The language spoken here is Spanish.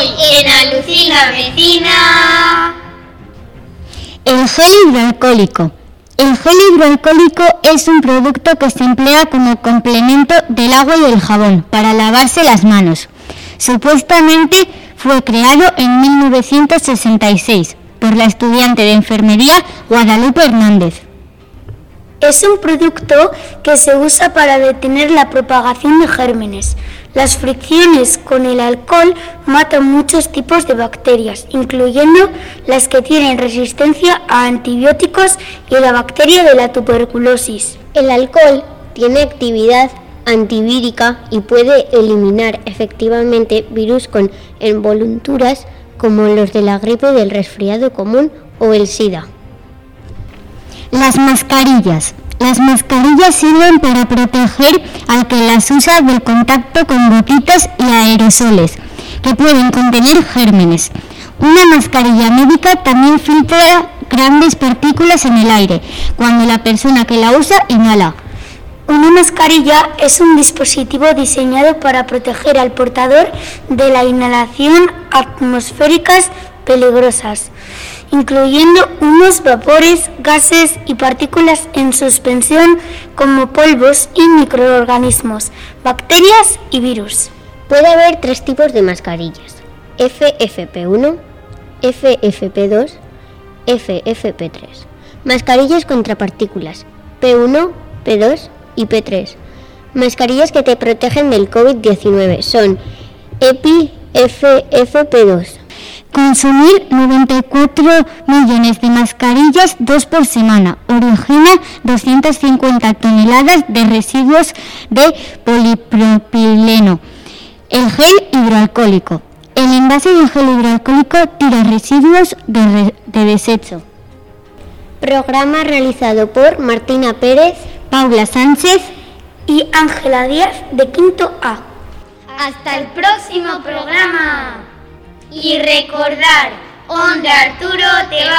Hoy en Alucina Vecina. El gel hidroalcohólico. El gel hidroalcohólico es un producto que se emplea como complemento del agua y del jabón para lavarse las manos. Supuestamente fue creado en 1966 por la estudiante de enfermería Guadalupe Hernández. Es un producto que se usa para detener la propagación de gérmenes. Las fricciones con el alcohol matan muchos tipos de bacterias, incluyendo las que tienen resistencia a antibióticos y la bacteria de la tuberculosis. El alcohol tiene actividad antivírica y puede eliminar efectivamente virus con envolturas como los de la gripe, del resfriado común o el SIDA. Las mascarillas. Las mascarillas sirven para proteger al que las usa del contacto con gotitas y aerosoles, que pueden contener gérmenes. Una mascarilla médica también filtra grandes partículas en el aire, cuando la persona que la usa inhala. Una mascarilla es un dispositivo diseñado para proteger al portador de la inhalación atmosféricas peligrosas, incluyendo humos, vapores, gases y partículas en suspensión como polvos y microorganismos, bacterias y virus. Puede haber 3 tipos de mascarillas: FFP1, FFP2, FFP3. Mascarillas contra partículas: P1, P2 y P3. Mascarillas que te protegen del COVID-19 son EPI, FFP2. Consumir 94 millones de mascarillas, 2 por semana, origina 250 toneladas de residuos de polipropileno. El gel hidroalcohólico. El envase de gel hidroalcohólico tira residuos de desecho. Programa realizado por Martina Pérez, Paula Sánchez y Ángela Díaz de Quinto A. Hasta el próximo programa. Y recordar, Onda Arturo te